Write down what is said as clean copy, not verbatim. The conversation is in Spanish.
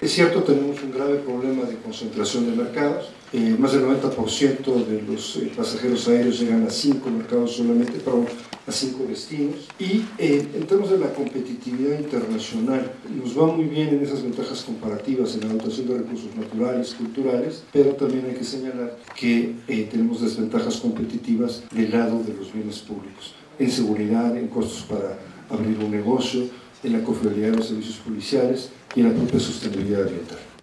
Es cierto, tenemos un grave problema de concentración de mercados. Más del 90% de los pasajeros aéreos llegan a 5 mercados solamente, perdón, a 5 destinos. Y en términos de la competitividad internacional, nos va muy bien en esas ventajas comparativas en la dotación de recursos naturales, culturales, pero también hay que señalar que tenemos desventajas competitivas del lado de los bienes públicos, en seguridad, en costos para abrir un negocio, en la confiabilidad de los servicios policiales y en la propia sostenibilidad ambiental.